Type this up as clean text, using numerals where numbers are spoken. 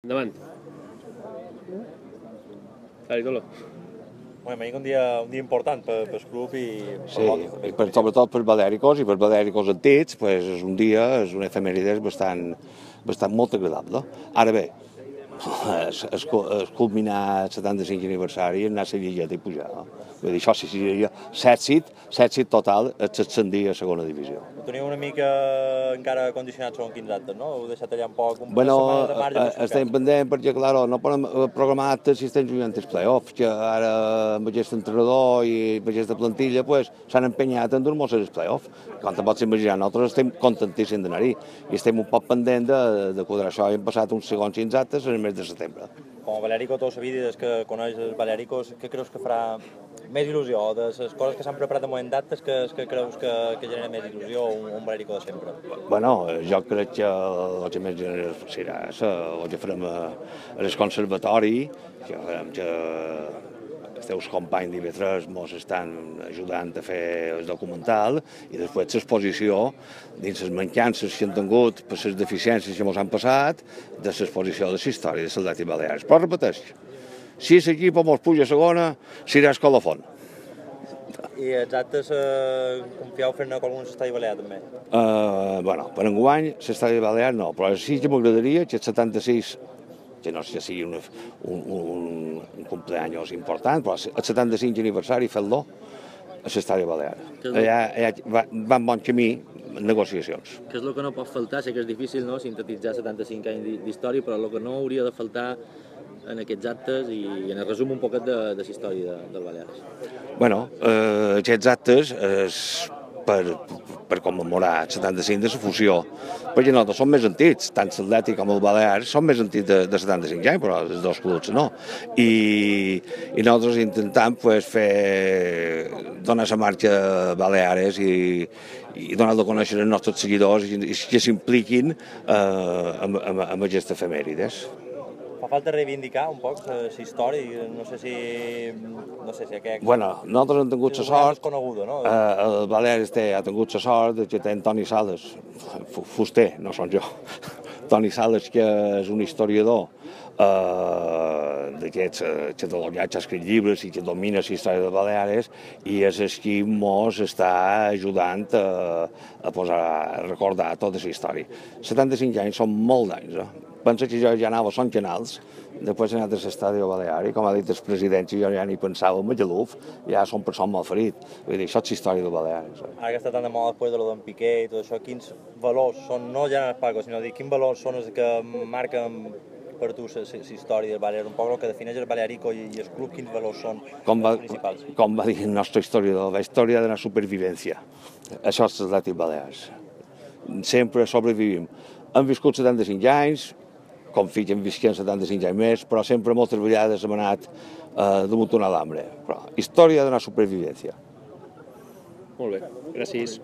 Endavant. Dale, Tolo. Bueno, m'ha dit un dia important pel club i Sí, i sobretot per Valèricos i per Valèricos antics, pues, és un dia, és una efemèrides bastant molt agradable. Ara bé, es culminar el 75 aniversari, anar a la Lligueta i pujar. Vull dir, això sí seria l'èxit total ascendir a segona divisió. Ho teniu una mica encara condicionat segons quins actes, no? Heu deixat allà un poc, un Bueno, setmana de marge per estem pendents perquè, clar, no podem programar actes si estem jugant els play-offs, que ara amb aquest entrenador i amb aquesta plantilla pues, s'han empenyat en dur-nos als play-offs. Com te pots imaginar, nosaltres estem contentíssims d'anar-hi i estem un poc pendents de quadrar això. Hem passat uns segons 5 actes en el mes de setembre. Com a Valèrico, tu sabia des que coneix els Valèricos, què creus que farà més il·lusió? De les coses que s'han preparat de moment d'actes, que creus que genera més il·lusió un Valèrico de sempre? Bueno, jo crec que el que més serà el que farem al conservatori, que farem que els teus companys d'IV3 ens estan ajudant a fer el documental i després l'exposició dins les mancances que han tingut per les deficiències que ens han passat de l'exposició de la història de l'Atlètic Balears. Però repeteix, si l'equip ens puja a segona, serà escolafont. I els actes confieu fer-ne qualcun a l'Estadi Balear també? Bueno, per enguany l'Estadi Balear no, però sí que m'agradaria que el 76, que no sé si sigui un cumpleaños important, però el 75 aniversari fer-lo a l'Estadi Balear. Allà va en bon camí negociacions. Què és el que no pot faltar? Sé que és difícil, no?, sintetitzar 75 anys d'història, però el que no hauria de faltar en aquests actes i en el resum un poquet de la història del Balears. Bueno, aquests actes és per commemorar el 75 de la fusió, perquè nosaltres som més antics, tant l'Atlètic com el Balears són més antics de 75 anys, però els dos clubs no. I nosaltres intentam pues, donar la marxa a Baleares i donar a conèixer als nostres seguidors i que s'impliquin amb aquestes efemèrides. Fa falta reivindicar un poc la història, no sé si aquest... Bueno, nosaltres hem tingut la sort... És coneguda, no? El Balears ha tingut la sort que té Toni Sales, fuster, no som jo. Toni Sales, que és un historiador d'aquests que ha escrit llibres i que domina la història de Baleares i és el qui ens està ajudant a recordar tota la història. 75 anys són molts anys, Pensa que jo ja anava a Son Canals, després he anat a l'Estadi Balear i, com ha dit el president, jo ja ni pensava en Magaluf, ja som persones molt ferit. Vull dir, això és la història de Balears. Ara que està tan de moda després de lo d'en Piqué i tot això, quins valors són, no ja en el Paco, sinó dir, quins valors són els que marquen per tu la història del Balear, un poc el que defineix el Balearico i el club, quins valors són els principals? Com va dir el nostre historiador, la història de la supervivència. Això és l'Atlètic Balears. Sempre sobrevivim. Hem viscut 75 anys, com fills hem viscut 75 anys més, però sempre moltes vegades hem anat damunt un alambre. Però història de la supervivència. Molt bé, gràcies.